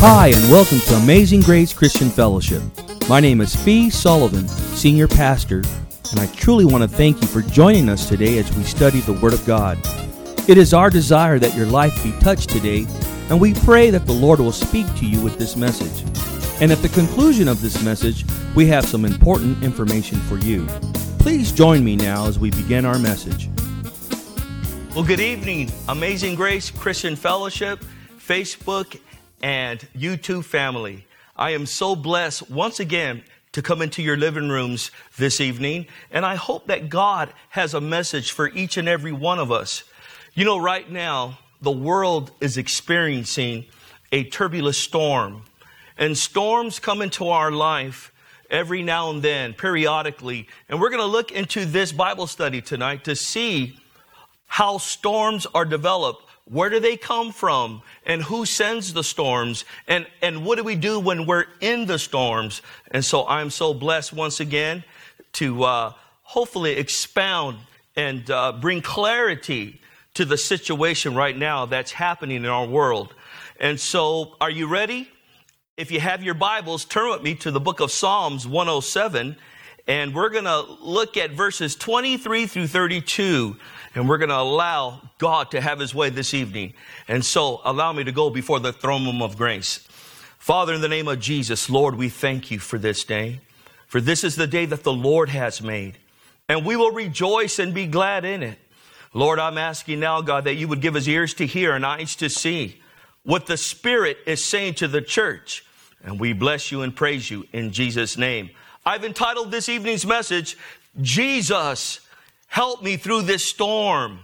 Hi, and welcome to Amazing Grace Christian Fellowship. My name is Fee Sullivan, Senior Pastor, and I truly want to thank you for joining us today as we study the Word of God. It is our desire that your life be touched today, and we pray that the Lord will speak to you with this message. And at the conclusion of this message, we have some important information for you. Please join me now as we begin our message. Well, good evening, Amazing Grace Christian Fellowship, Facebook, and YouTube family. I am so blessed once again to come into your living rooms this evening, and I hope that God has a message for each and every one of us. You know, right now, the world is experiencing a turbulent storm, and storms come into our life every now and then, periodically, and we're going to look into this Bible study tonight to see how storms are developed. Where do they come from? And who sends the storms? And what do we do when we're in the storms? And so I'm so blessed once again to hopefully expound and bring clarity to the situation right now that's happening in our world. And so are you ready? If you have your Bibles, turn with me to the book of Psalms 107. And we're going to look at verses 23 through 32. And we're going to allow God to have his way this evening. And so allow me to go before the throne room of grace. Father, in the name of Jesus, Lord, we thank you for this day. For this is the day that the Lord has made. And we will rejoice and be glad in it. Lord, I'm asking now, God, that you would give us ears to hear and eyes to see what the Spirit is saying to the church. And we bless you and praise you in Jesus' name. I've entitled this evening's message, Jesus, help me through this storm.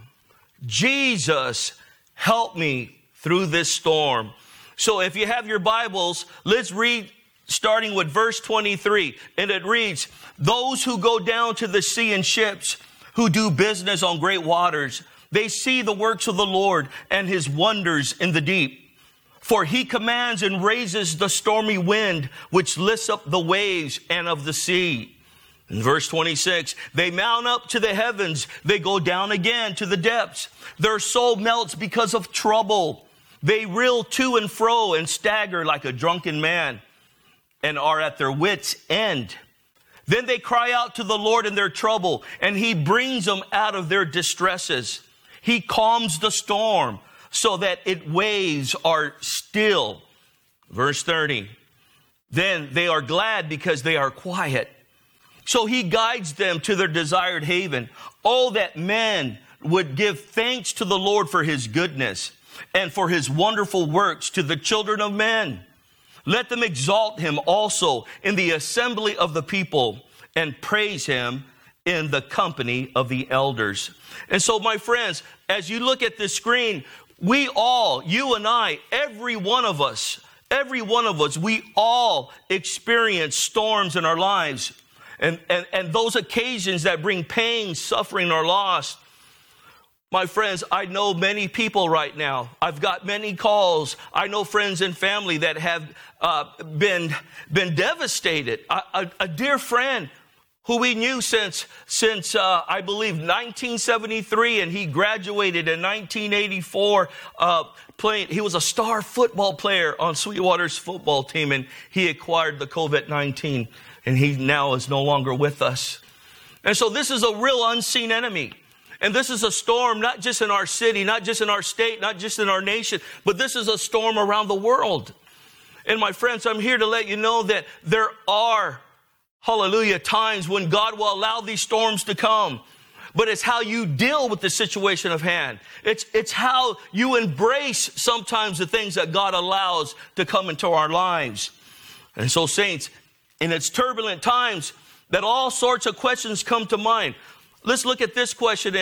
Jesus, help me through this storm. So if you have your Bibles, let's read starting with verse 23. And it reads, those who go down to the sea in ships, who do business on great waters, they see the works of the Lord and his wonders in the deep. For he commands and raises the stormy wind, which lifts up the waves and of the sea. In verse 26, they mount up to the heavens. They go down again to the depths. Their soul melts because of trouble. They reel to and fro and stagger like a drunken man and are at their wits' end. Then they cry out to the Lord in their trouble, and he brings them out of their distresses. He calms the storm so that its waves are still. Verse 30, then they are glad because they are quiet. So he guides them to their desired haven. Oh, that men would give thanks to the Lord for his goodness and for his wonderful works to the children of men. Let them exalt him also in the assembly of the people and praise him in the company of the elders. And so, my friends, as you look at this screen, we all, you and I, every one of us, we all experience storms in our lives. And those occasions that bring pain, suffering, or loss. My friends, I know many people right now. I've got many calls. I know friends and family that have been devastated. A dear friend who we knew since I believe 1973, and he graduated in 1984. He was a star football player on Sweetwater's football team, and he acquired the COVID-19. And he now is no longer with us. And so this is a real unseen enemy. And this is a storm not just in our city, not just in our state, not just in our nation, but this is a storm around the world. And my friends, I'm here to let you know that there are, hallelujah, times when God will allow these storms to come. But it's how you deal with the situation of hand. It's how you embrace sometimes the things that God allows to come into our lives. And so, saints, in its turbulent times, that all sorts of questions come to mind. Let's look at this question.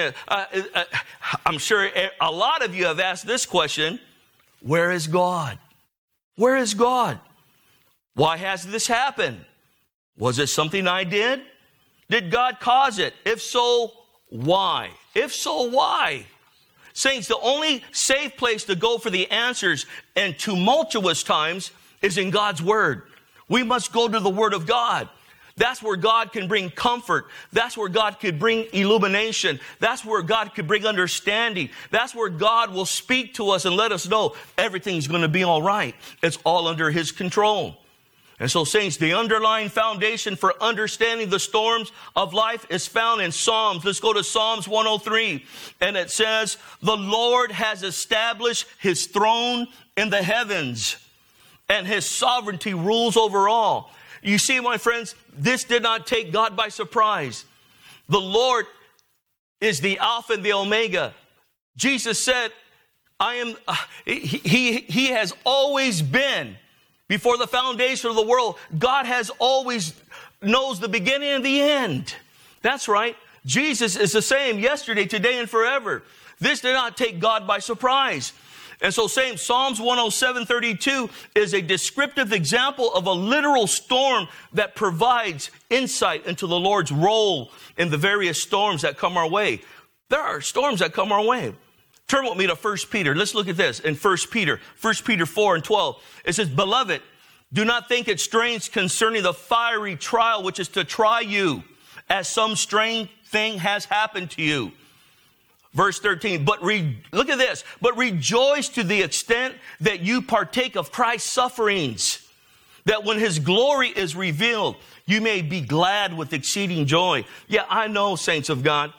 I'm sure a lot of you have asked this question. Where is God? Where is God? Why has this happened? Was it something I did? Did God cause it? If so, why? If so, why? Saints, the only safe place to go for the answers in tumultuous times is in God's Word. We must go to the Word of God. That's where God can bring comfort. That's where God could bring illumination. That's where God could bring understanding. That's where God will speak to us and let us know everything's going to be all right. It's all under His control. And so, saints, the underlying foundation for understanding the storms of life is found in Psalms. Let's go to Psalms 103. And it says, the Lord has established His throne in the heavens, and His sovereignty rules over all. You see, my friends, this did not take God by surprise. The Lord is the Alpha and the Omega. Jesus said, He has always been. Before the foundation of the world, God has always knows the beginning and the end. That's right. Jesus is the same yesterday, today, and forever. This did not take God by surprise. And so saying Psalms 107:32 is a descriptive example of a literal storm that provides insight into the Lord's role in the various storms that come our way. There are storms that come our way. Turn with me to 1 Peter. Let's look at this in 1 Peter 4:12. It says, beloved, do not think it strange concerning the fiery trial which is to try you, as some strange thing has happened to you. Verse 13, look at this. But rejoice to the extent that you partake of Christ's sufferings, that when His glory is revealed, you may be glad with exceeding joy. Yeah, I know, saints of God,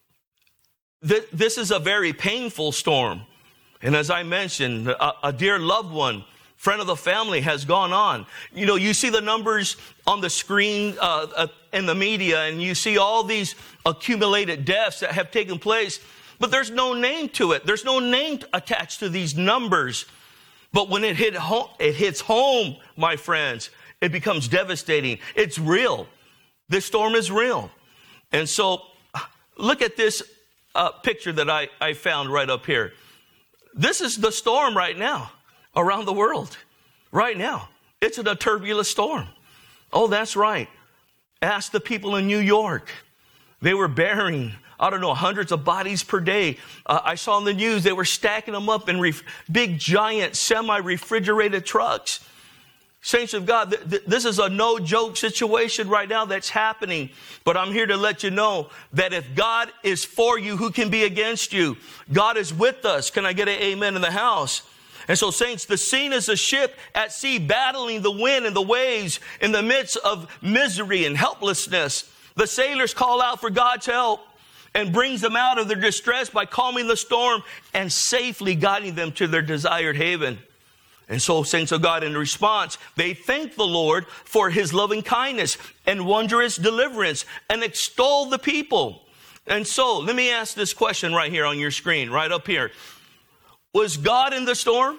this is a very painful storm. And as I mentioned, a dear loved one, friend of the family has gone on. You know, you see the numbers on the screen in the media, and you see all these accumulated deaths that have taken place. But there's no name to it. There's no name attached to these numbers. But when it hits home, my friends, it becomes devastating. It's real. This storm is real. And so look at this picture that I found right up here. This is the storm right now around the world. Right now. It's a turbulent storm. Oh, that's right. Ask the people in New York. They were burying, I don't know, hundreds of bodies per day. I saw in the news they were stacking them up in big, giant, semi-refrigerated trucks. Saints of God, this is a no-joke situation right now that's happening. But I'm here to let you know that if God is for you, who can be against you? God is with us. Can I get an amen in the house? And so, saints, the scene is a ship at sea battling the wind and the waves in the midst of misery and helplessness. The sailors call out for God's help and brings them out of their distress by calming the storm and safely guiding them to their desired haven. And so, saints of God, in response, they thank the Lord for His loving kindness and wondrous deliverance and extol the people. And so, let me ask this question right here on your screen, right up here. Was God in the storm?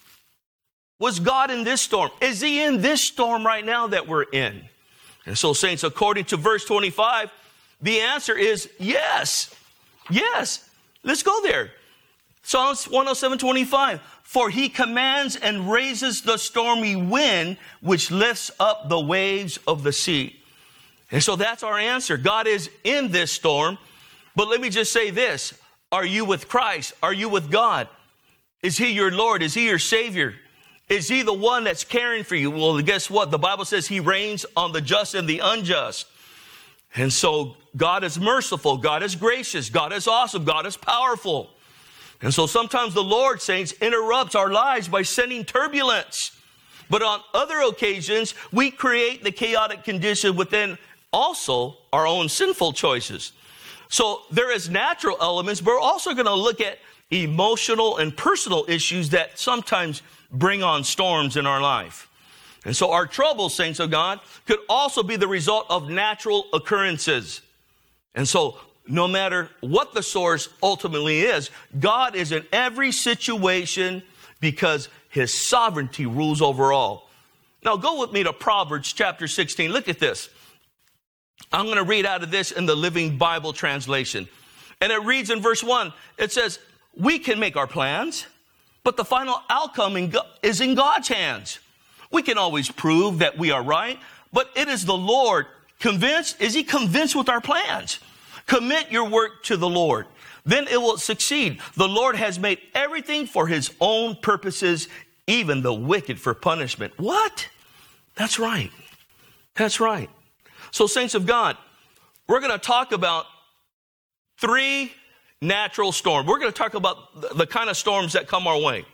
Was God in this storm? Is He in this storm right now that we're in? And so, saints, according to verse 25, the answer is yes. Yes. Let's go there. Psalms 107:25. For He commands and raises the stormy wind, which lifts up the waves of the sea. And so that's our answer. God is in this storm. But let me just say this. Are you with Christ? Are you with God? Is He your Lord? Is He your Savior? Is He the one that's caring for you? Well, guess what? The Bible says He reigns on the just and the unjust. And so God is merciful. God is gracious. God is awesome. God is powerful. And so sometimes the Lord, saints, interrupts our lives by sending turbulence. But on other occasions, we create the chaotic condition within also our own sinful choices. So there is natural elements, but we're also going to look at emotional and personal issues that sometimes bring on storms in our life. And so our troubles, saints of God, could also be the result of natural occurrences. And so no matter what the source ultimately is, God is in every situation because His sovereignty rules over all. Now go with me to Proverbs chapter 16. Look at this. I'm going to read out of this in the Living Bible translation. And it reads in verse 1, it says, we can make our plans, but the final outcome is in God's hands. We can always prove that we are right, but it is the Lord. Convinced? Is He convinced with our plans? Commit your work to the Lord. Then it will succeed. The Lord has made everything for His own purposes, even the wicked for punishment. What? That's right. That's right. So, saints of God, we're going to talk about 3 natural storms. We're going to talk about the kind of storms that come our way.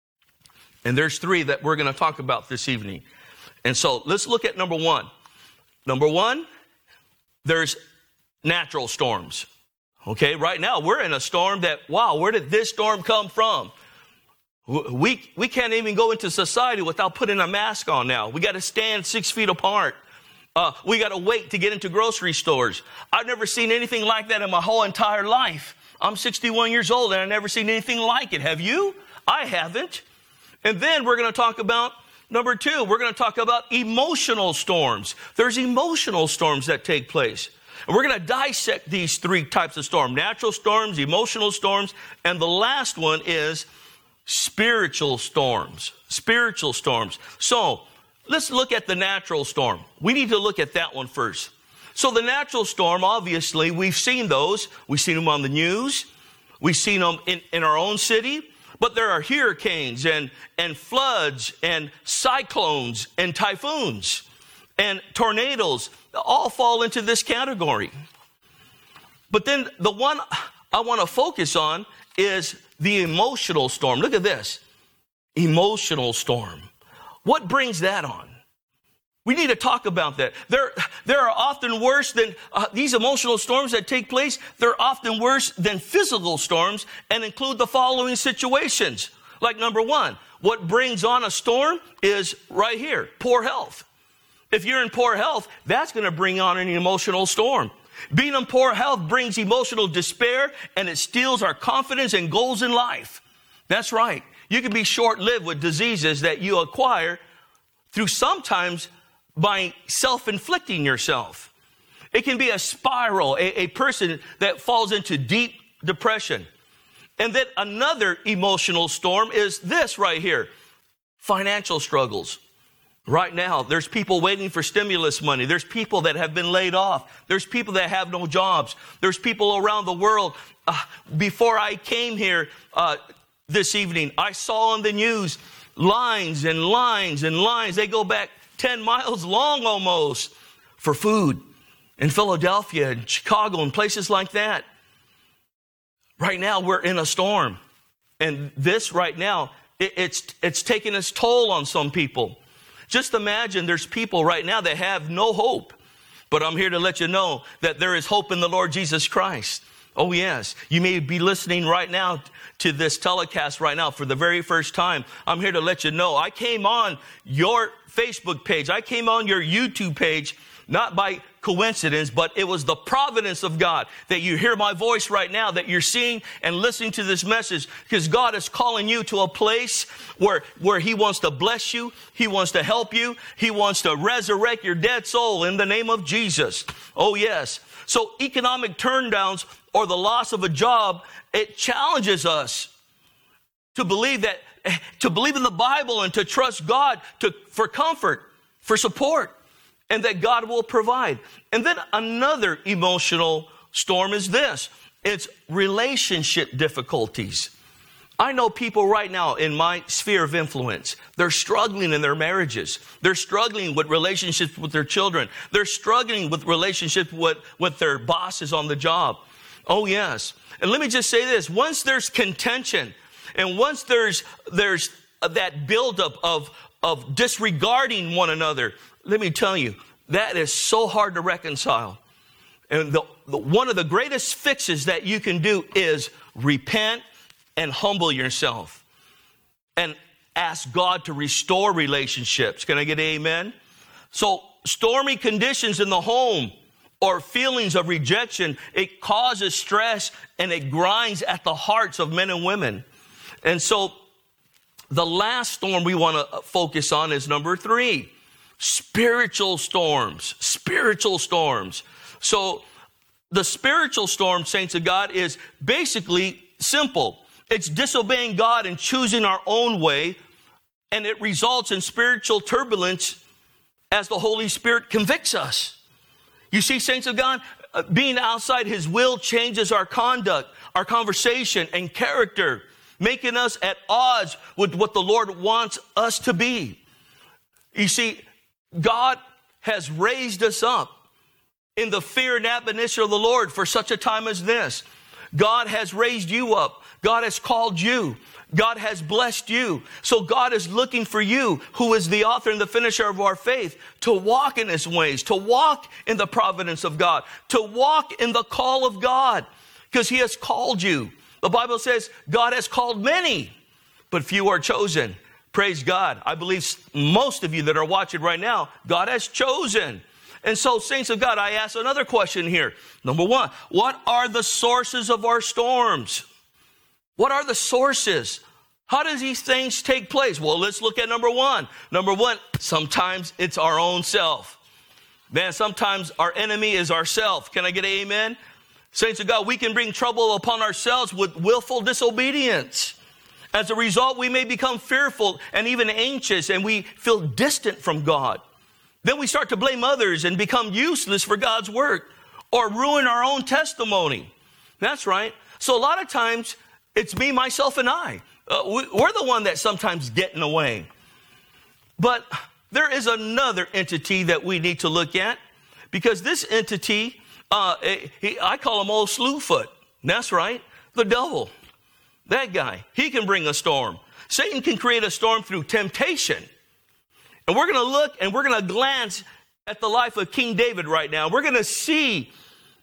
And there's 3 that we're going to talk about this evening. And so let's look at number 1. Number 1, there's natural storms. Okay, right now we're in a storm that, wow, where did this storm come from? We can't even go into society without putting a mask on now. We got to stand 6 feet apart. We got to wait to get into grocery stores. I've never seen anything like that in my whole entire life. I'm 61 years old and I've never seen anything like it. Have you? I haven't. And then we're going to talk about number 2. We're going to talk about emotional storms. There's emotional storms that take place. And we're going to dissect these 3 types of storms: natural storms, emotional storms, and the last one is spiritual storms. Spiritual storms. So let's look at the natural storm. We need to look at that one first. So the natural storm, obviously, we've seen those. We've seen them on the news. We've seen them in our own city. But there are hurricanes and floods and cyclones and typhoons and tornadoes. All fall into this category. But then the one I want to focus on is the emotional storm. Look at this. Emotional storm. What brings that on? We need to talk about that. There are often worse than these emotional storms that take place. They're often worse than physical storms and include the following situations. Like number 1, what brings on a storm is right here, poor health. If you're in poor health, that's going to bring on an emotional storm. Being in poor health brings emotional despair, and it steals our confidence and goals in life. That's right. You can be short-lived with diseases that you acquire through sometimes by self-inflicting yourself. It can be a spiral, a person that falls into deep depression. And then another emotional storm is this right here, financial struggles. Right now, there's people waiting for stimulus money. There's people that have been laid off. There's people that have no jobs. There's people around the world. Before I came here this evening, I saw on the news lines and lines and lines. They go back 10 miles long almost for food in Philadelphia and Chicago and places like that. Right now, we're in a storm. And this right now, it's taking its toll on some people. Just imagine there's people right now that have no hope. But I'm here to let you know that there is hope in the Lord Jesus Christ. Oh, yes. You may be listening right now to this telecast right now for the very first time. I'm here to let you know. I came on your Facebook page. I came on your YouTube page, not by coincidence, but it was the providence of God that you hear my voice right now, that you're seeing and listening to this message, because God is calling you to a place where He wants to bless you. He wants to help you. He wants to resurrect your dead soul in the name of Jesus. Oh, yes. So economic turndowns or the loss of a job, it challenges us to believe in the Bible and to trust God for comfort, for support, and that God will provide. And then another emotional storm is this. It's relationship difficulties. I know people right now in my sphere of influence. They're struggling in their marriages. They're struggling with relationships with their children. They're struggling with relationships with their bosses on the job. Oh, yes. And let me just say this. Once there's contention and once there's that buildup of disregarding one another, let me tell you, that is so hard to reconcile. And one of the greatest fixes that you can do is repent and humble yourself and ask God to restore relationships. Can I get an amen? So stormy conditions in the home or feelings of rejection, it causes stress and it grinds at the hearts of men and women. And so the last storm we want to focus on is number 3. Spiritual storms. Spiritual storms. So the spiritual storm, saints of God, is basically simple. It's disobeying God and choosing our own way, and it results in spiritual turbulence as the Holy Spirit convicts us. You see, saints of God, being outside His will changes our conduct, our conversation, and character, making us at odds with what the Lord wants us to be. You see, God has raised us up in the fear and admonition of the Lord for such a time as this. God has raised you up. God has called you. God has blessed you. So God is looking for you, who is the author and the finisher of our faith, to walk in His ways, to walk in the providence of God, to walk in the call of God, because He has called you. The Bible says God has called many, but few are chosen. Praise God. I believe most of you that are watching right now, God has chosen. And so, saints of God, I ask another question here. Number one, what are the sources of our storms? What are the sources? How does these things take place? Well, let's look at number one. Number one, sometimes it's our own self. Man, sometimes our enemy is ourself. Can I get an amen? Saints of God, we can bring trouble upon ourselves with willful disobedience. As a result, we may become fearful and even anxious, and we feel distant from God. Then we start to blame others and become useless for God's work, or ruin our own testimony. That's right. So a lot of times, it's me, myself, and I. We're the one that sometimes get in the way. But there is another entity that we need to look at, because this entity, I call him Old Slewfoot. That's right, the devil. That guy, he can bring a storm. Satan can create a storm through temptation. And we're going to look and we're going to glance at the life of King David right now. We're going to see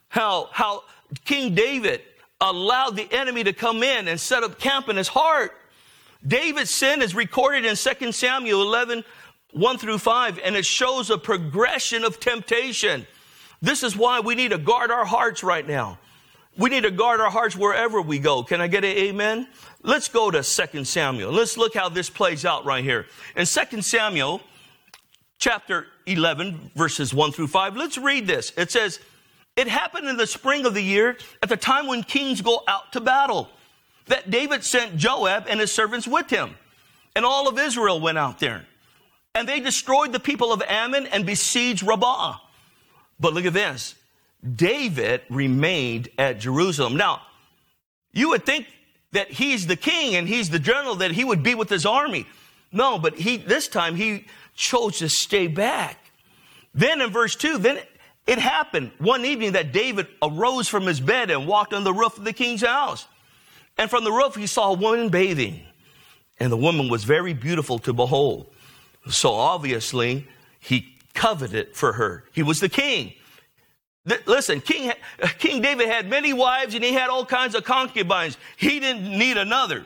how King David allowed the enemy to come in and set up camp in his heart. David's sin is recorded in 2 Samuel 11, 1 through 5, and it shows a progression of temptation. This is why we need to guard our hearts right now. We need to guard our hearts wherever we go. Can I get an amen? Let's go to 2 Samuel. Let's look how this plays out right here. In 2 Samuel, chapter 11, verses 1 through 5, let's read this. It says, "It happened in the spring of the year, at the time when kings go out to battle, that David sent Joab and his servants with him. And all of Israel went out there. And they destroyed the people of Ammon and besieged Rabbah. But look at this. David remained at Jerusalem." Now, you would think that he's the king and he's the general, that he would be with his army. No, but this time he chose to stay back. Then in verse 2, then it happened one evening that David arose from his bed and walked on the roof of the king's house. And from the roof he saw a woman bathing. And the woman was very beautiful to behold. So obviously he coveted for her. He was the king. Listen, King David had many wives and he had all kinds of concubines. He didn't need another.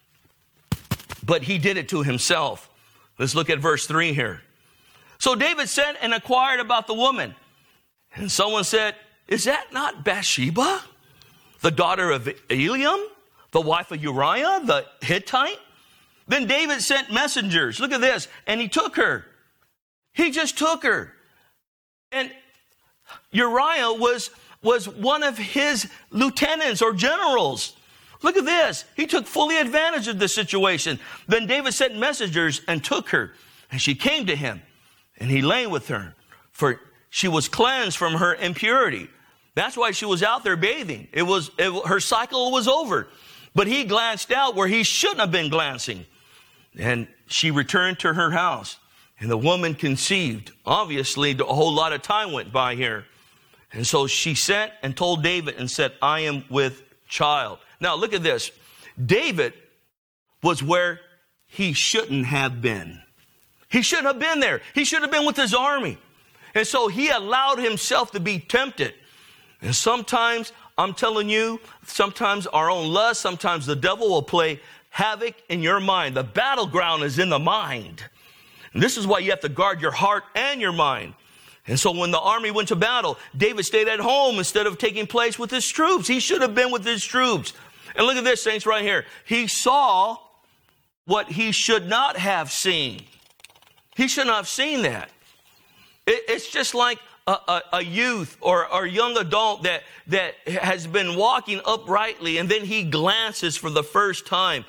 But he did it to himself. Let's look at verse 3 here. "So David sent and inquired about the woman. And someone said, 'Is that not Bathsheba, the daughter of Eliam, the wife of Uriah, the Hittite?' Then David sent messengers." Look at this. "And he took her." He just took her. And Uriah was one of his lieutenants or generals. Look at this. He took fully advantage of the situation. Then David sent messengers and took her. And she came to him. And he lay with her. For she was cleansed from her impurity. That's why she was out there bathing. Her cycle was over. But he glanced out where he shouldn't have been glancing. And she returned to her house. And the woman conceived. Obviously, a whole lot of time went by here. And so she sent and told David and said, "I am with child." Now, look at this. David was where he shouldn't have been. He shouldn't have been there. He should have been with his army. And so he allowed himself to be tempted. And sometimes, I'm telling you, sometimes our own lust, sometimes the devil will play havoc in your mind. The battleground is in the mind. And this is why you have to guard your heart and your mind. And so when the army went to battle, David stayed at home instead of taking place with his troops. He should have been with his troops. And look at this, saints, right here. He saw what he should not have seen. He should not have seen that. It's just like a youth or a young adult that has been walking uprightly, and then he glances for the first time,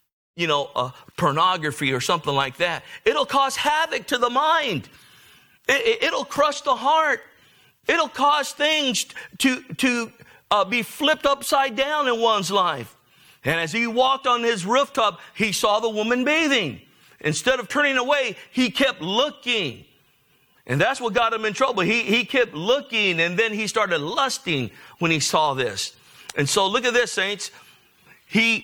pornography or something like that. It'll cause havoc to the mind. It'll crush the heart. It'll cause things to be flipped upside down in one's life. And as he walked on his rooftop, he saw the woman bathing. Instead of turning away, he kept looking. And that's what got him in trouble. He kept looking, and then he started lusting when he saw this. And so look at this, saints. His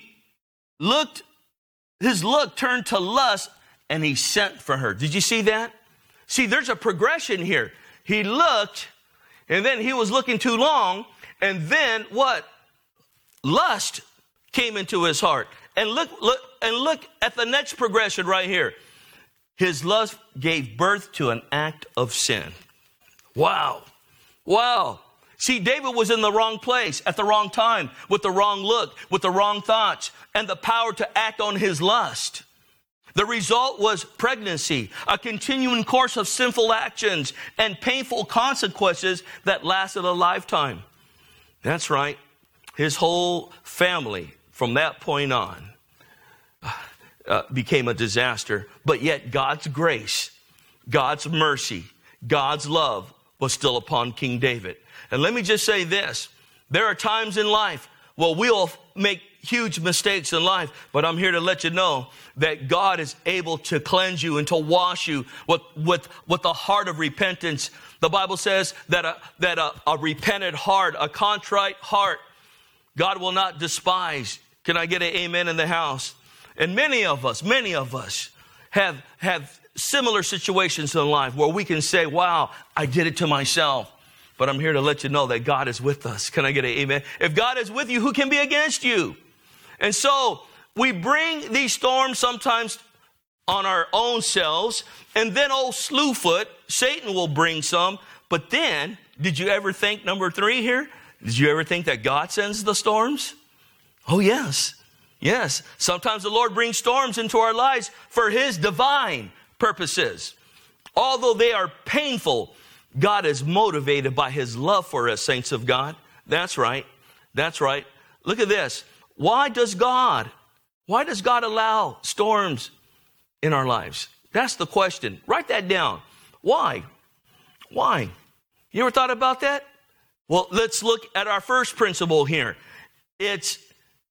look turned to lust, and he sent for her. Did you see that? See, there's a progression here. He looked, and then he was looking too long, and then what? Lust came into his heart. And look at the next progression right here. His lust gave birth to an act of sin. Wow. Wow. See, David was in the wrong place at the wrong time, with the wrong look, with the wrong thoughts, and the power to act on his lust. The result was pregnancy, a continuing course of sinful actions and painful consequences that lasted a lifetime. That's right. His whole family from that point on became a disaster. But yet God's grace, God's mercy, God's love was still upon King David. And let me just say this. There are times in life where we'll make huge mistakes in life, but I'm here to let you know that God is able to cleanse you and to wash you with the heart of repentance. The Bible says that a repentant heart, a contrite heart, God will not despise. Can I get an amen in the house? And many of us have similar situations in life where we can say, wow, I did it to myself. But I'm here to let you know that God is with us. Can I get an amen? If God is with you, who can be against you? And so we bring these storms sometimes on our own selves. And then old Slewfoot, Satan will bring some. But then, did you ever think, number 3 here? Did you ever think that God sends the storms? Oh, yes. Yes. Sometimes the Lord brings storms into our lives for His divine purposes. Although they are painful, God is motivated by His love for us, saints of God. That's right. That's right. Look at this. Why does God allow storms in our lives? That's the question. Write that down. Why? Why? You ever thought about that? Well, let's look at our first principle here. It's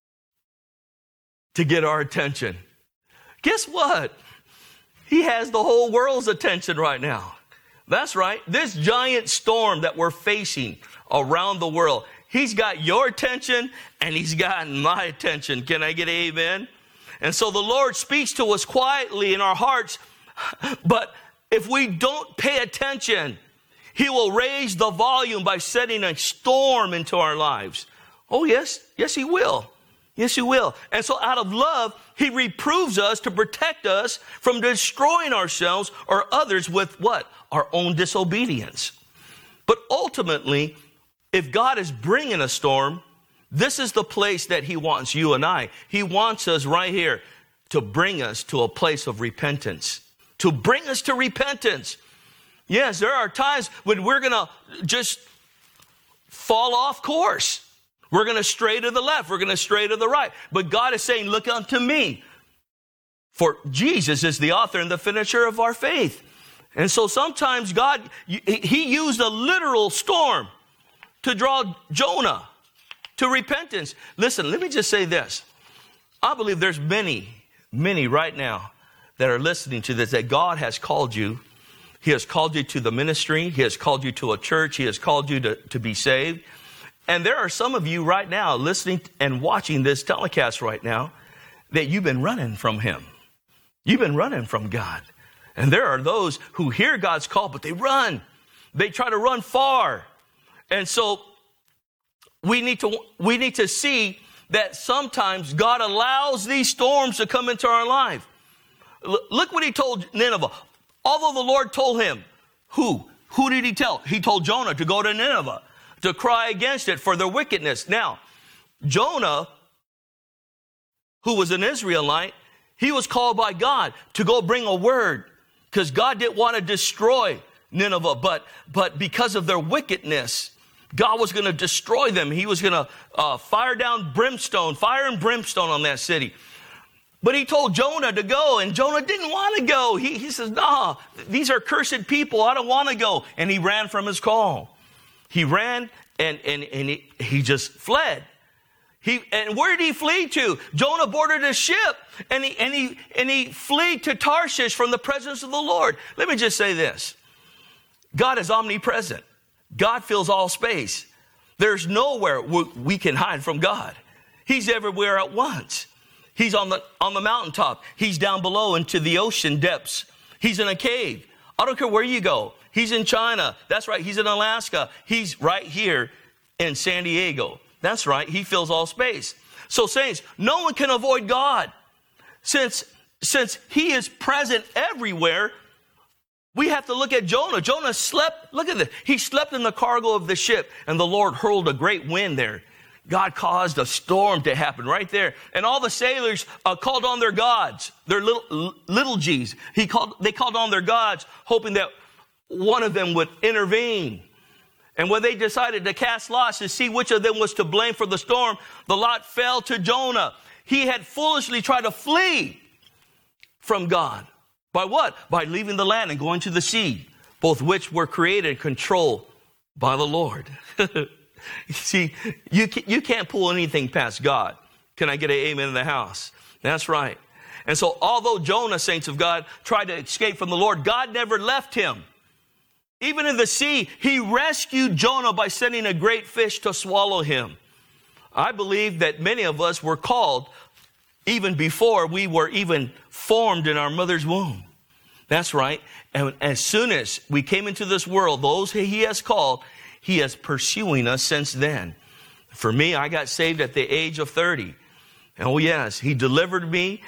to get our attention. Guess what? He has the whole world's attention right now. That's right. This giant storm that we're facing around the world, He's got your attention and He's got my attention. Can I get an amen? And so the Lord speaks to us quietly in our hearts, but if we don't pay attention, He will raise the volume by setting a storm into our lives. Oh, yes. Yes, He will. Yes, He will. And so out of love, He reproves us to protect us from destroying ourselves or others with what? Our own disobedience. But ultimately, if God is bringing a storm, this is the place that He wants you and I. He wants us right here to bring us to a place of repentance. To bring us to repentance. Yes, there are times when we're going to just fall off course. We're going to stray to the left. We're going to stray to the right. But God is saying, look unto me. For Jesus is the author and the finisher of our faith. And so sometimes God, He used a literal storm to draw Jonah to repentance. Listen, let me just say this. I believe there's many right now that are listening to this, that God has called you. He has called you to the ministry. He has called you to a church. He has called you to be saved. And there are some of you right now listening and watching this telecast right now that you've been running from Him. You've been running from God. And there are those who hear God's call, but they run. They try to run far. And so we need to see that sometimes God allows these storms to come into our life. Look what He told Nineveh. Although the Lord told him, who did He tell? He told Jonah to go to Nineveh, to cry against it for their wickedness. Now, Jonah, who was an Israelite, he was called by God to go bring a word because God didn't want to destroy Nineveh, but because of their wickedness, God was going to destroy them. He was going to fire and brimstone on that city. But He told Jonah to go, and Jonah didn't want to go. He says, nah, these are cursed people. I don't want to go. And he ran from his call. He ran and he just fled. And where did he flee to? Jonah boarded a ship and he fled to Tarshish from the presence of the Lord. Let me just say this. God is omnipresent. God fills all space. There's nowhere we can hide from God. He's everywhere at once. He's on the mountaintop. He's down below into the ocean depths. He's in a cave. I don't care where you go. He's in China. That's right. He's in Alaska. He's right here in San Diego. That's right. He fills all space. So saints, no one can avoid God. Since he is present everywhere, we have to look at Jonah. Jonah slept. Look at this. He slept in the cargo of the ship, and the Lord hurled a great wind there. God caused a storm to happen right there. And all the sailors called on their gods, their little G's. They called on their gods, hoping that one of them would intervene. And when they decided to cast lots to see which of them was to blame for the storm, the lot fell to Jonah. He had foolishly tried to flee from God. By what? By leaving the land and going to the sea, both which were created and controlled by the Lord. See, you can't pull anything past God. Can I get an amen in the house? That's right. And so although Jonah, saints of God, tried to escape from the Lord, God never left him. Even in the sea, he rescued Jonah by sending a great fish to swallow him. I believe that many of us were called even before we were even formed in our mother's womb. That's right. And as soon as we came into this world, those he has called, he is pursuing us since then. For me, I got saved at the age of 30. Oh yes, he delivered me.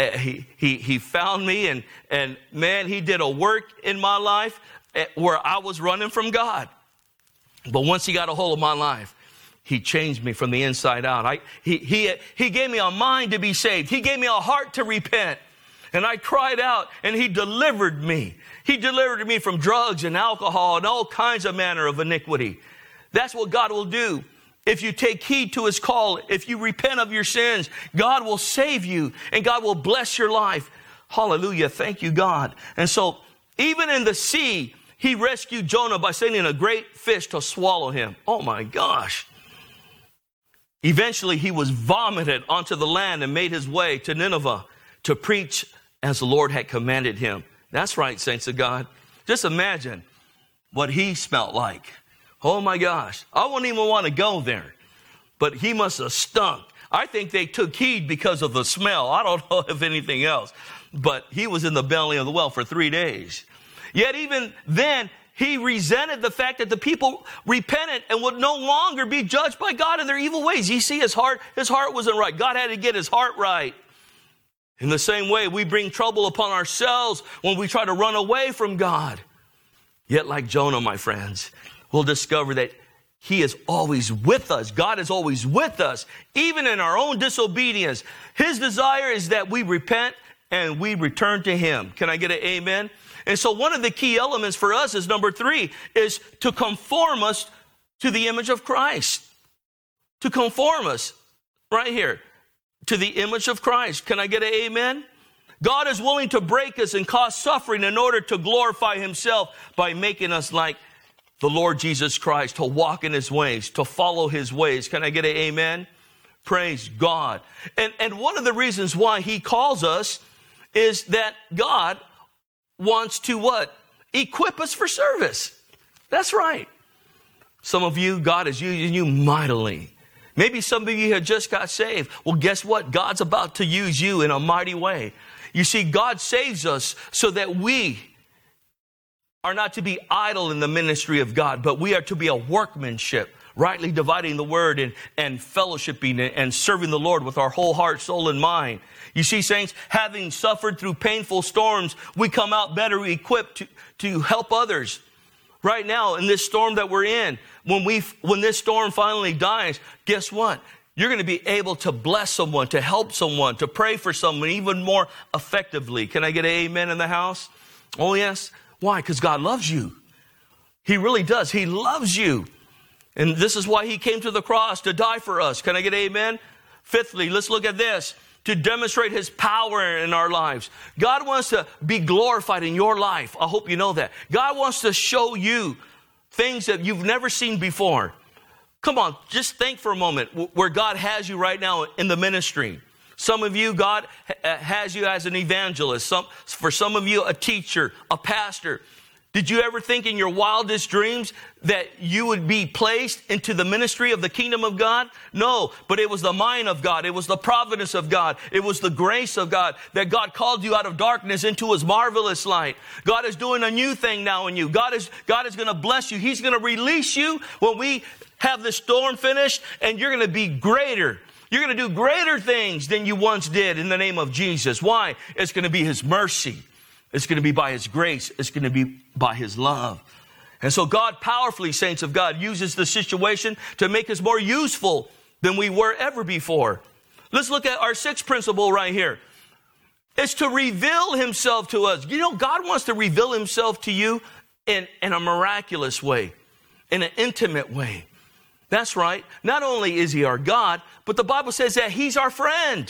He found me, and man, he did a work in my life where I was running from God. But once he got a hold of my life, he changed me from the inside out. He gave me a mind to be saved. He gave me a heart to repent. And I cried out, and he delivered me. He delivered me from drugs and alcohol and all kinds of manner of iniquity. That's what God will do. If you take heed to his call, if you repent of your sins, God will save you and God will bless your life. Hallelujah. Thank you, God. And so even in the sea, he rescued Jonah by sending a great fish to swallow him. Oh my gosh. Eventually he was vomited onto the land and made his way to Nineveh to preach as the Lord had commanded him. That's right, saints of God. Just imagine what he smelled like. Oh my gosh. I wouldn't even want to go there. But he must have stunk. I think they took heed because of the smell. I don't know if anything else. But he was in the belly of the well for 3 days. Yet even then, he resented the fact that the people repented and would no longer be judged by God in their evil ways. You see, his heart wasn't right. God had to get his heart right. In the same way, we bring trouble upon ourselves when we try to run away from God. Yet like Jonah, my friends, we'll discover that he is always with us. God is always with us, even in our own disobedience. His desire is that we repent and we return to him. Can I get an amen? And so one of the key elements for us is number 3, is to conform us to the image of Christ. To conform us, right here, to the image of Christ. Can I get an amen? God is willing to break us and cause suffering in order to glorify himself by making us like the Lord Jesus Christ, to walk in his ways, to follow his ways. Can I get an amen? Praise God. And one of the reasons why he calls us is that God wants to what? Equip us for service. That's right. Some of you, God is using you mightily. Maybe some of you have just got saved. Well, guess what? God's about to use you in a mighty way. You see, God saves us so that we are not to be idle in the ministry of God, but we are to be a workmanship, rightly dividing the word and fellowshipping and serving the Lord with our whole heart, soul, and mind. You see, saints, having suffered through painful storms, we come out better equipped to help others. Right now, in this storm that we're in, when this storm finally dies, guess what? You're going to be able to bless someone, to help someone, to pray for someone even more effectively. Can I get an amen in the house? Oh, yes. Why? Because God loves you. He really does. He loves you. And this is why he came to the cross, to die for us. Can I get an amen? Fifthly, let's look at this. To demonstrate his power in our lives. God wants to be glorified in your life. I hope you know that. God wants to show you things that you've never seen before. Come on, just think for a moment where God has you right now in the ministry. Some of you, God has you as an evangelist. For some of you, a teacher, a pastor. Did you ever think in your wildest dreams that you would be placed into the ministry of the kingdom of God? No, but it was the mind of God. It was the providence of God. It was the grace of God that God called you out of darkness into His marvelous light. God is doing a new thing now in you. God is going to bless you. He's going to release you when we have the storm finished, and you're going to be greater. You're going to do greater things than you once did in the name of Jesus. Why? It's going to be His mercy. It's going to be by His grace. It's going to be by His love. And so God powerfully, saints of God, uses the situation to make us more useful than we were ever before. Let's look at our sixth principle right here. It's to reveal Himself to us. You know, God wants to reveal Himself to you in a miraculous way, in an intimate way. That's right. Not only is He our God, but the Bible says that He's our friend.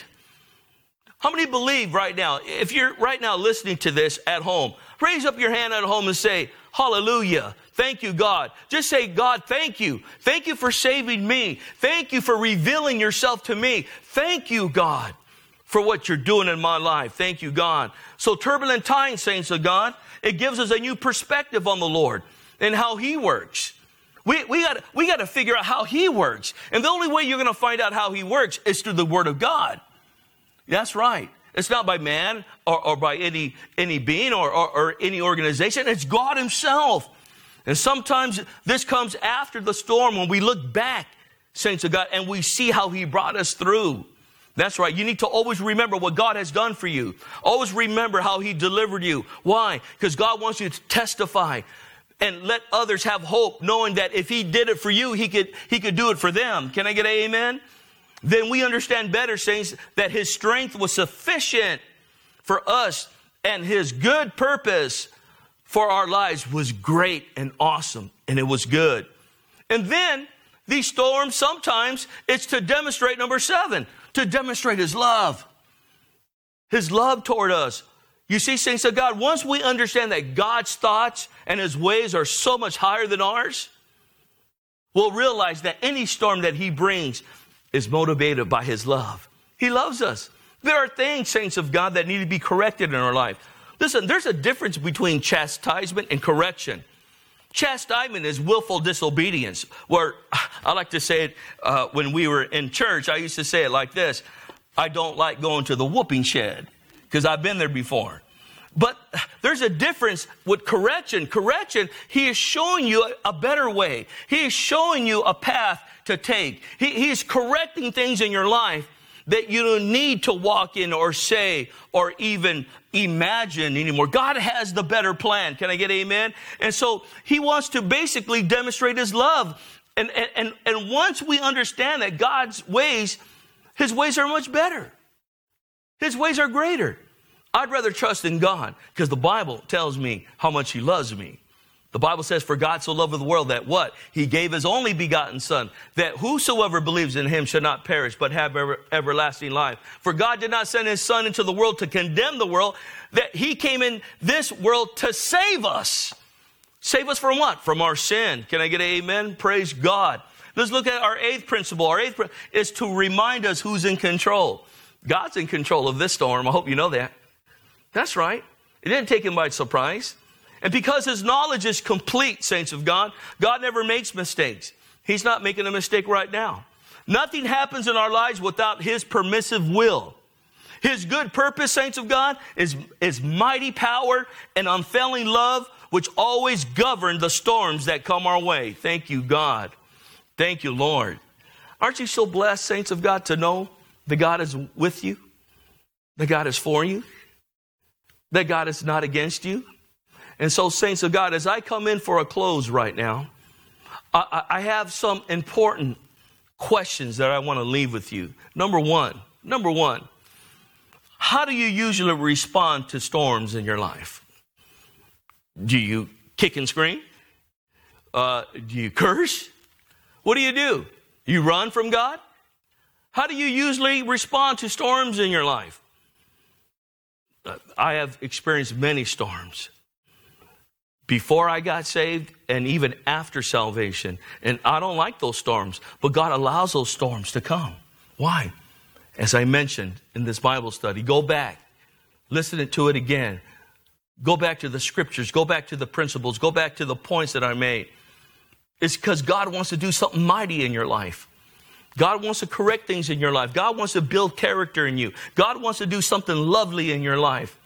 How many believe right now, if you're right now listening to this at home, raise up your hand at home and say, hallelujah. Thank you, God. Just say, God, thank you. Thank you for saving me. Thank you for revealing yourself to me. Thank you, God, for what you're doing in my life. Thank you, God. So turbulent times, saints of God, it gives us a new perspective on the Lord and how He works. We got to figure out how He works. And the only way you're going to find out how He works is through the Word of God. That's right. It's not by man or by any being or any organization. It's God Himself. And sometimes this comes after the storm when we look back, saints of God, and we see how He brought us through. That's right. You need to always remember what God has done for you. Always remember how He delivered you. Why? Because God wants you to testify and let others have hope, knowing that if He did it for you, He could do it for them. Can I get an amen? Then we understand better, saints, that His strength was sufficient for us, and His good purpose for our lives was great and awesome, and it was good. And then these storms, sometimes it's to demonstrate, number 7, to demonstrate His love. His love toward us. You see, saints of God, once we understand that God's thoughts and His ways are so much higher than ours, we'll realize that any storm that He brings is motivated by His love. He loves us. There are things, saints of God, that need to be corrected in our life. Listen, there's a difference between chastisement and correction. Chastisement is willful disobedience, where I like to say it when we were in church. I used to say it like this: I don't like going to the whooping shed, because I've been there before. But there's a difference with correction. Correction, He is showing you a better way. He is showing you a path to take. He is correcting things in your life that you don't need to walk in or say or even imagine anymore. God has the better plan. Can I get amen? And so He wants to basically demonstrate His love. And once we understand that God's ways, His ways are much better. His ways are greater. I'd rather trust in God, because the Bible tells me how much He loves me. The Bible says, for God so loved the world that what? He gave His only begotten Son, that whosoever believes in Him shall not perish, but have everlasting life. For God did not send His Son into the world to condemn the world, that He came in this world to save us. Save us from what? From our sin. Can I get an amen? Praise God. Let's look at our eighth principle. Our eighth is to remind us who's in control. God's in control of this storm. I hope you know that. That's right. It didn't take Him by surprise. And because His knowledge is complete, saints of God, God never makes mistakes. He's not making a mistake right now. Nothing happens in our lives without His permissive will. His good purpose, saints of God, is mighty power and unfailing love, which always govern the storms that come our way. Thank you, God. Thank you, Lord. Aren't you so blessed, saints of God, to know that God is with you, that God is for you, that God is not against you? And so, saints of God, as I come in for a close right now, I have some important questions that I want to leave with you. Number one, how do you usually respond to storms in your life? Do you kick and scream? Do you curse? What do? You run from God? How do you usually respond to storms in your life? I have experienced many storms before I got saved and even after salvation. And I don't like those storms, but God allows those storms to come. Why? As I mentioned in this Bible study, go back, listen to it again. Go back to the scriptures. Go back to the principles. Go back to the points that I made. It's because God wants to do something mighty in your life. God wants to correct things in your life. God wants to build character in you. God wants to do something lovely in your life.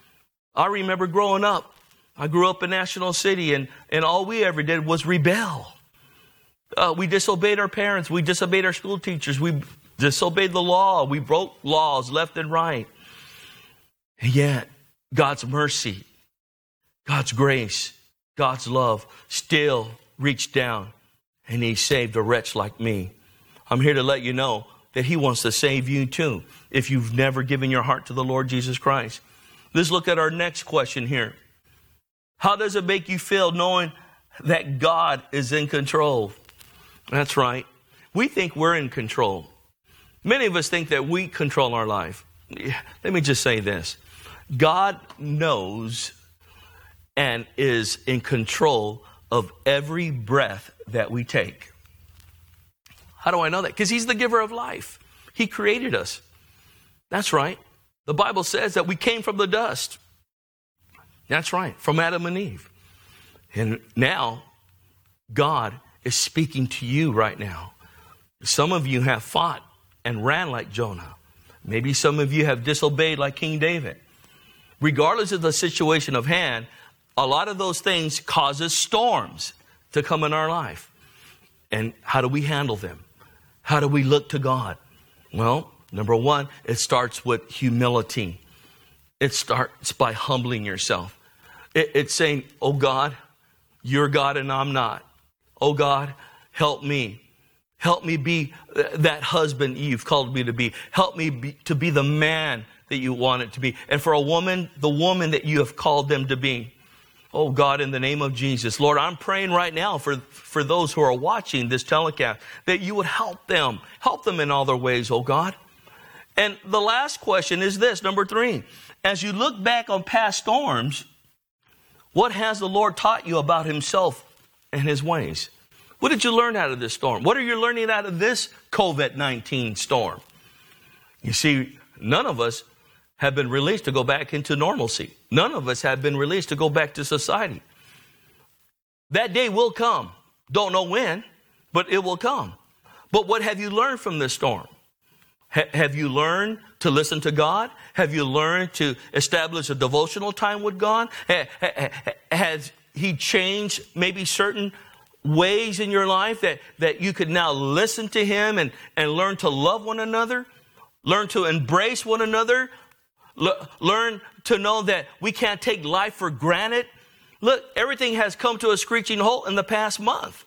I remember growing up. I grew up in National City, and all we ever did was rebel. We disobeyed our parents. We disobeyed our school teachers. We disobeyed the law. We broke laws left and right. And yet, God's mercy, God's grace, God's love still reached down, and He saved a wretch like me. I'm here to let you know that He wants to save you too, if you've never given your heart to the Lord Jesus Christ. Let's look at our next question here. How does it make you feel knowing that God is in control? That's right. We think we're in control. Many of us think that we control our life. Let me just say this. God knows and is in control of every breath that we take. How do I know that? Because He's the giver of life. He created us. That's right. The Bible says that we came from the dust. That's right, from Adam and Eve. And now, God is speaking to you right now. Some of you have fought and ran like Jonah. Maybe some of you have disobeyed like King David. Regardless of the situation of hand, a lot of those things causes storms to come in our life. And how do we handle them? How do we look to God? Well, number one, it starts with humility. It starts by humbling yourself. It's saying, oh God, you're God and I'm not. Oh God, help me. Help me be that husband you've called me to be. Help me to be the man that you want it to be. And for a woman, the woman that you have called them to be. Oh God, in the name of Jesus. Lord, I'm praying right now for those who are watching this telecast, that you would help them in all their ways, oh God. And the last question is this, number 3. As you look back on past storms, what has the Lord taught you about Himself and His ways? What did you learn out of this storm? What are you learning out of this COVID-19 storm? You see, none of us have been released to go back into normalcy. None of us have been released to go back to society. That day will come. Don't know when, but it will come. But what have you learned from this storm? Have you learned to listen to God? Have you learned to establish a devotional time with God? Has He changed maybe certain ways in your life that you could now listen to Him and learn to love one another? Learn to embrace one another? Learn to know that we can't take life for granted? Look, everything has come to a screeching halt in the past month.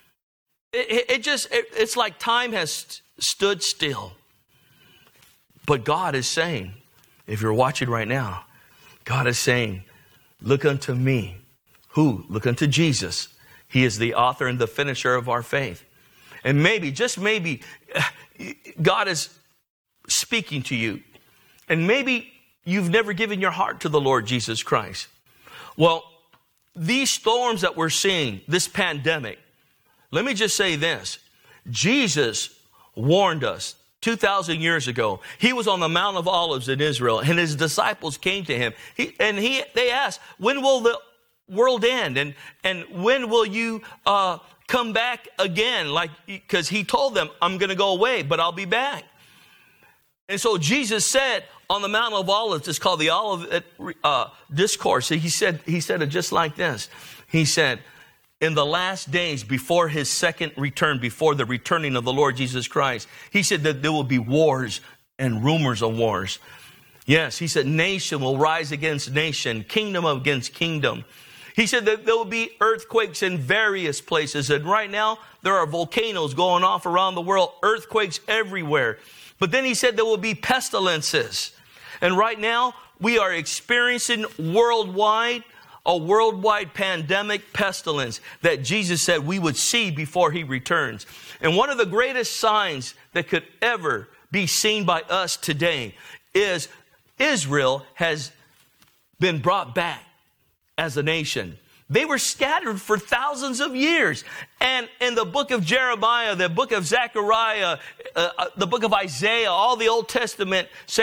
It's like time has stood still. But God is saying, if you're watching right now, God is saying, look unto me. Who? Look unto Jesus. He is the author and the finisher of our faith. And maybe, just maybe, God is speaking to you. And maybe you've never given your heart to the Lord Jesus Christ. Well, these storms that we're seeing, this pandemic, let me just say this. Jesus warned us 2,000 years ago. He was on the Mount of Olives in Israel, and His disciples came to Him. They asked, when will the world end? And when will you come back again? Because He told them, I'm going to go away, but I'll be back. And so Jesus said on the Mount of Olives, it's called the Olivet Discourse. He said it just like this. He said, in the last days before His second return, before the returning of the Lord Jesus Christ, He said that there will be wars and rumors of wars. Yes, He said nation will rise against nation, kingdom against kingdom. He said that there will be earthquakes in various places. And right now, there are volcanoes going off around the world, earthquakes everywhere. But then He said there will be pestilences. And right now, we are experiencing a worldwide pandemic pestilence that Jesus said we would see before He returns. And one of the greatest signs that could ever be seen by us today is Israel has been brought back as a nation. They were scattered for thousands of years. And in the book of Jeremiah, the book of Zechariah, the book of Isaiah, all the Old Testament saints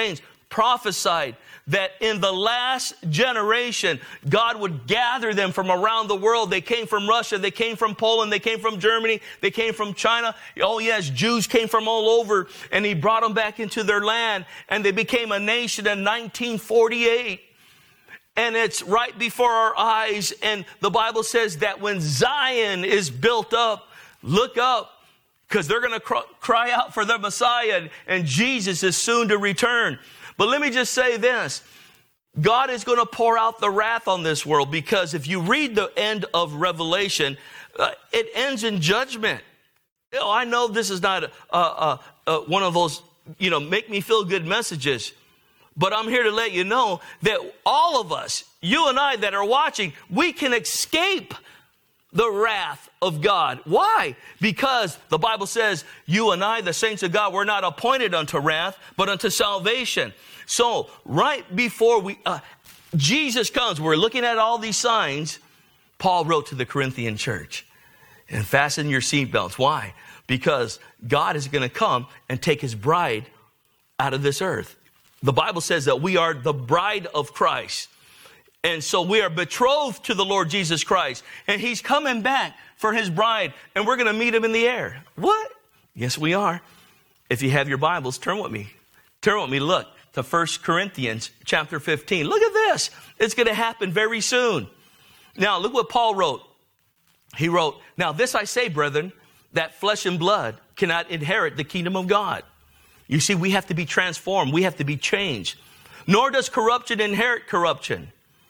prophesied that in the last generation, God would gather them from around the world. They came from Russia. They came from Poland. They came from Germany. They came from China. Oh, yes, Jews came from all over, and he brought them back into their land, and they became a nation in 1948. And it's right before our eyes, and the Bible says that when Zion is built up, look up, because they're going to cry out for their Messiah, and Jesus is soon to return. But let me just say this. God is going to pour out the wrath on this world, because if you read the end of Revelation, it ends in judgment. You know, I know this is not one of those, make me feel good messages, but I'm here to let you know that all of us, you and I that are watching, we can escape the wrath of God. Why? Because the Bible says, you and I, the saints of God, we're not appointed unto wrath, but unto salvation. So right before Jesus comes, we're looking at all these signs. Paul wrote to the Corinthian church, and fasten your seatbelts. Why? Because God is going to come and take his bride out of this earth. The Bible says that we are the bride of Christ. And so we are betrothed to the Lord Jesus Christ. And he's coming back for his bride. And we're going to meet him in the air. What? Yes, we are. If you have your Bibles, turn with me. Turn with me. Look to 1 Corinthians chapter 15. Look at this. It's going to happen very soon. Now, look what Paul wrote. He wrote, now this I say, brethren, that flesh and blood cannot inherit the kingdom of God. You see, we have to be transformed. We have to be changed. Nor does corruption inherit corruption.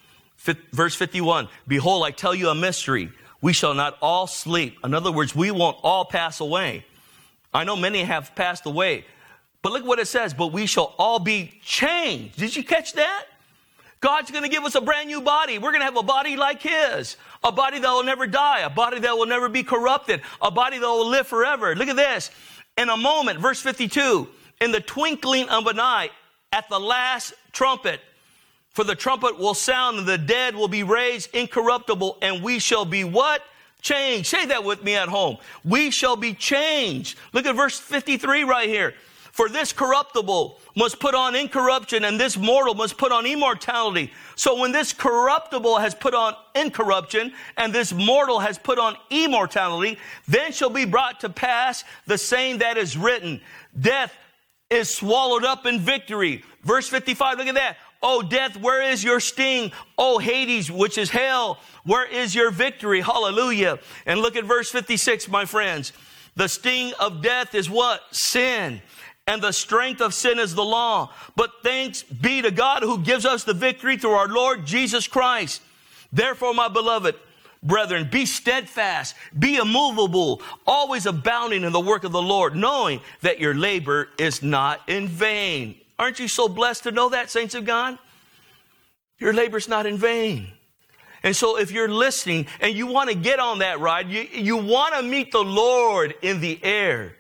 Verse 51, behold, I tell you a mystery. We shall not all sleep. In other words, we won't all pass away. I know many have passed away. But look what it says. But we shall all be changed. Did you catch that? God's going to give us a brand new body. We're going to have a body like his. A body that will never die. A body that will never be corrupted. A body that will live forever. Look at this. In a moment, verse 52, in the twinkling of an eye, at the last trumpet, for the trumpet will sound and the dead will be raised incorruptible, and we shall be what? Changed. Say that with me at home. We shall be changed. Look at verse 53 right here. For this corruptible must put on incorruption, and this mortal must put on immortality. So when this corruptible has put on incorruption, and this mortal has put on immortality, then shall be brought to pass the saying that is written, death is swallowed up in victory. Verse 55, look at that. Oh, death, where is your sting? Oh, Hades, which is hell, where is your victory? Hallelujah. And look at verse 56, my friends. The sting of death is what? Sin. And the strength of sin is the law. But thanks be to God who gives us the victory through our Lord Jesus Christ. Therefore, my beloved brethren, be steadfast, be immovable, always abounding in the work of the Lord, knowing that your labor is not in vain. Aren't you so blessed to know that, saints of God? Your labor's not in vain. And so if you're listening and you want to get on that ride, you want to meet the Lord in the air,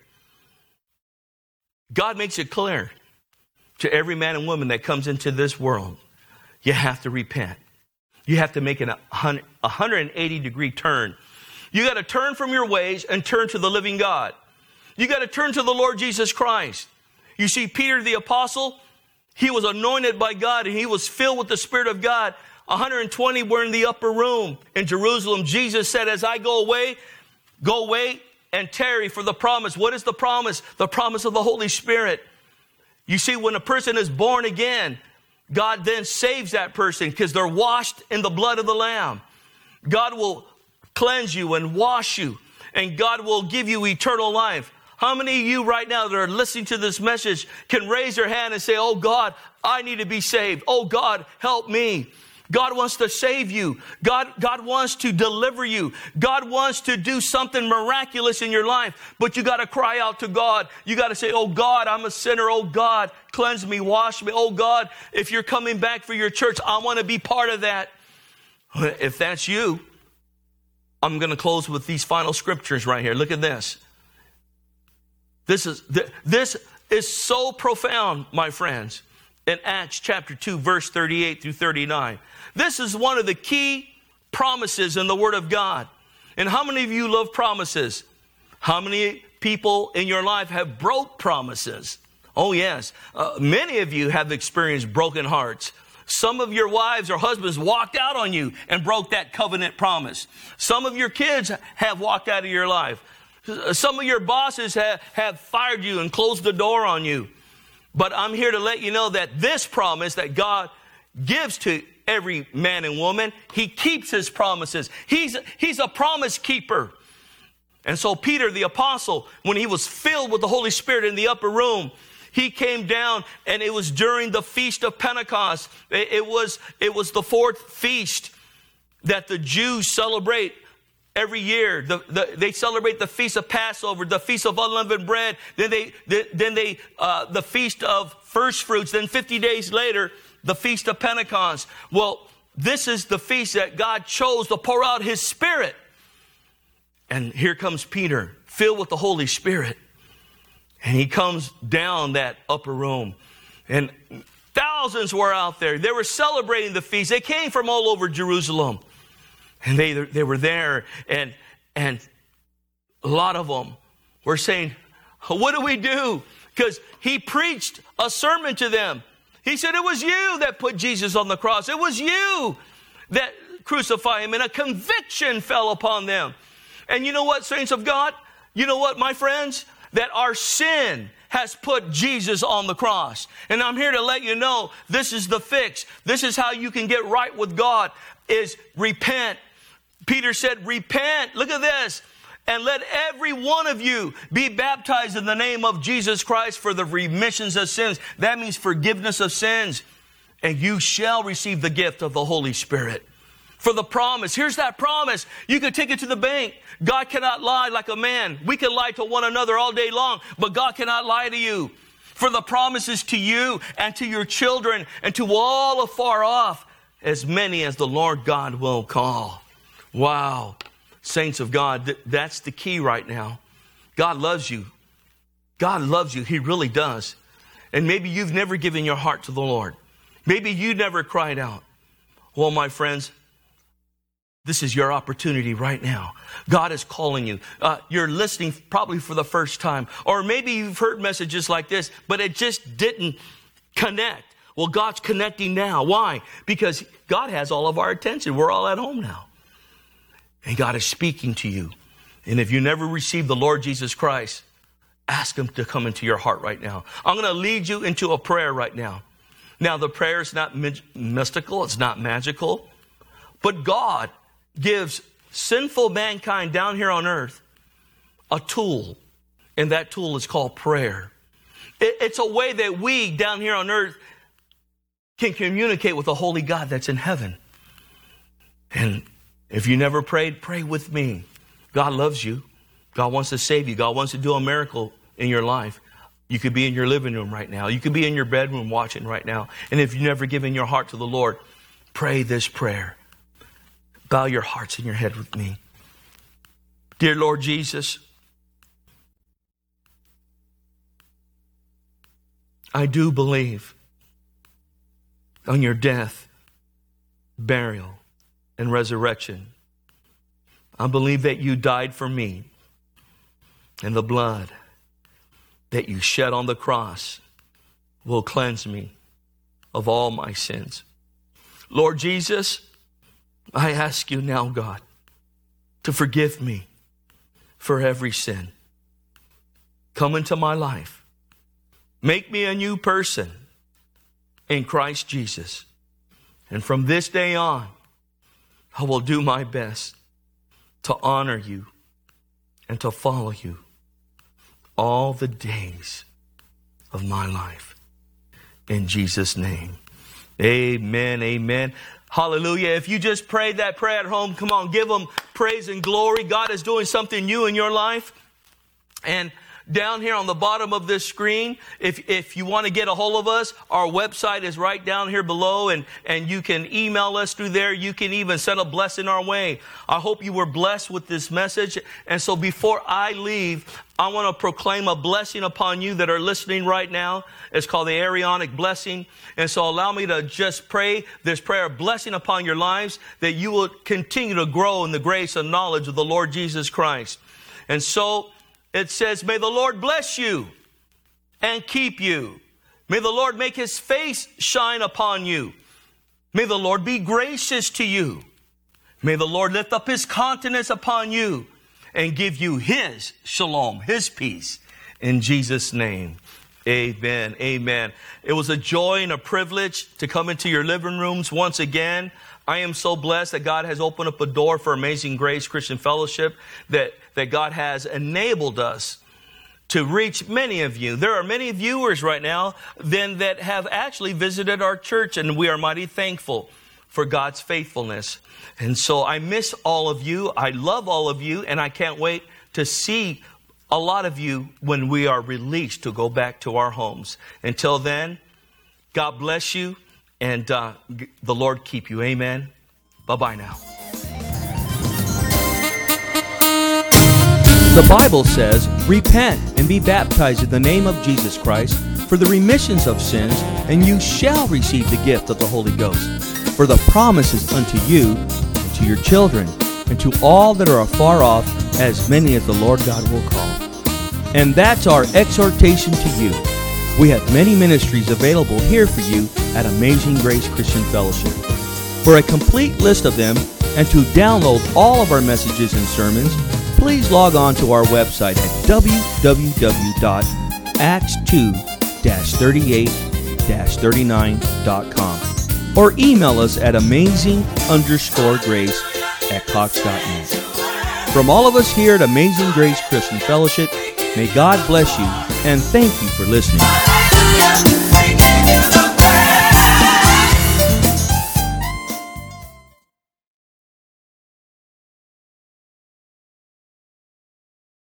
God makes it clear to every man and woman that comes into this world, you have to repent. You have to make a 180-degree turn. You got to turn from your ways and turn to the living God. You got to turn to the Lord Jesus Christ. You see, Peter the apostle, he was anointed by God and he was filled with the Spirit of God. 120 were in the upper room in Jerusalem. Jesus said, as I go away and tarry for the promise. What is the promise? The promise of the Holy Spirit. You see, when a person is born again, God then saves that person because they're washed in the blood of the Lamb. God will cleanse you and wash you, and God will give you eternal life. How many of you right now that are listening to this message can raise your hand and say, oh God, I need to be saved. Oh God, help me. God wants to save you. God wants to deliver you. God wants to do something miraculous in your life. But you got to cry out to God. You got to say, oh God, I'm a sinner. Oh God, cleanse me, wash me. Oh God, if you're coming back for your church, I want to be part of that. If that's you, I'm going to close with these final scriptures right here. Look at this. This is so profound, my friends. In Acts chapter 2, verse 38 through 39. This is one of the key promises in the Word of God. And how many of you love promises? How many people in your life have broke promises? Oh, yes. Many of you have experienced broken hearts. Some of your wives or husbands walked out on you and broke that covenant promise. Some of your kids have walked out of your life. Some of your bosses have fired you and closed the door on you. But I'm here to let you know that this promise that God gives to every man and woman, He keeps His promises. He's a promise keeper. And so Peter, the apostle, when he was filled with the Holy Spirit in the upper room, he came down, and it was during the Feast of Pentecost. It was the fourth feast that the Jews celebrate every year. They celebrate the Feast of Passover, the Feast of Unleavened Bread, then the Feast of First Fruits, then 50 days later, the Feast of Pentecost. Well, this is the feast that God chose to pour out His Spirit. And here comes Peter, filled with the Holy Spirit. And he comes down that upper room. And thousands were out there. They were celebrating the feast. They came from all over Jerusalem. And they were there. And a lot of them were saying, what do we do? Because he preached a sermon to them. He said, it was you that put Jesus on the cross. It was you that crucified Him. And a conviction fell upon them. And you know what, saints of God? You know what, my friends? That our sin has put Jesus on the cross. And I'm here to let you know this is the fix. This is how you can get right with God, is repent. Peter said, repent. Look at this. And let every one of you be baptized in the name of Jesus Christ for the remissions of sins. That means forgiveness of sins. And you shall receive the gift of the Holy Spirit. For the promise. Here's that promise. You can take it to the bank. God cannot lie like a man. We can lie to one another all day long, but God cannot lie to you. For the promise is to you and to your children and to all afar off, as many as the Lord God will call. Wow. Saints of God, that's the key right now. God loves you. God loves you. He really does. And maybe you've never given your heart to the Lord. Maybe you never cried out. Well, my friends, this is your opportunity right now. God is calling you. You're listening probably for the first time. Or maybe you've heard messages like this, but it just didn't connect. Well, God's connecting now. Why? Because God has all of our attention. We're all at home now. And God is speaking to you. And if you never received the Lord Jesus Christ, ask Him to come into your heart right now. I'm going to lead you into a prayer right now. Now, the prayer is not mystical. It's not magical. But God gives sinful mankind down here on earth a tool, and that tool is called prayer. It's a way that we down here on earth can communicate with the holy God that's in heaven. And if you never prayed, pray with me. God loves you. God wants to save you. God wants to do a miracle in your life. You could be in your living room right now. You could be in your bedroom watching right now. And if you've never given your heart to the Lord, pray this prayer. Bow your hearts and your head with me. Dear Lord Jesus, I do believe on your death, burial, and resurrection. I believe that you died for me, and the blood that you shed on the cross will cleanse me of all my sins. Lord Jesus, I ask you now, God, to forgive me for every sin. Come into my life. Make me a new person in Christ Jesus. And from this day on, I will do my best to honor you and to follow you all the days of my life. In Jesus' name, amen, amen. Hallelujah. If you just prayed that prayer at home, come on, give Him praise and glory. God is doing something new in your life. And down here on the bottom of this screen, if you want to get a hold of us, our website is right down here below, and you can email us through there. You can even send a blessing our way. I hope you were blessed with this message. And so before I leave, I want to proclaim a blessing upon you that are listening right now. It's called the Aaronic blessing. And so allow me to just pray this prayer of blessing upon your lives, that you will continue to grow in the grace and knowledge of the Lord Jesus Christ. And so it says, may the Lord bless you and keep you. May the Lord make his face shine upon you. May the Lord be gracious to you. May the Lord lift up his countenance upon you and give you his shalom, his peace. In Jesus' name, amen, amen. It was a joy and a privilege to come into your living rooms once again. I am so blessed that God has opened up a door for Amazing Grace Christian Fellowship, that God has enabled us to reach many of you. There are many viewers right now then that have actually visited our church, and we are mighty thankful for God's faithfulness. And so I miss all of you. I love all of you, and I can't wait to see a lot of you when we are released to go back to our homes. Until then, God bless you, and the Lord keep you. Amen. Bye-bye now. The Bible says, "Repent and be baptized in the name of Jesus Christ for the remissions of sins, and you shall receive the gift of the Holy Ghost. For the promise is unto you, and to your children, and to all that are afar off, as many as the Lord God will call." And that's our exhortation to you. We have many ministries available here for you at Amazing Grace Christian Fellowship. For a complete list of them, and to download all of our messages and sermons, please log on to our website at www.acts2-38-39.com or email us at amazing_grace@cox.net. From all of us here at Amazing Grace Christian Fellowship, may God bless you, and thank you for listening.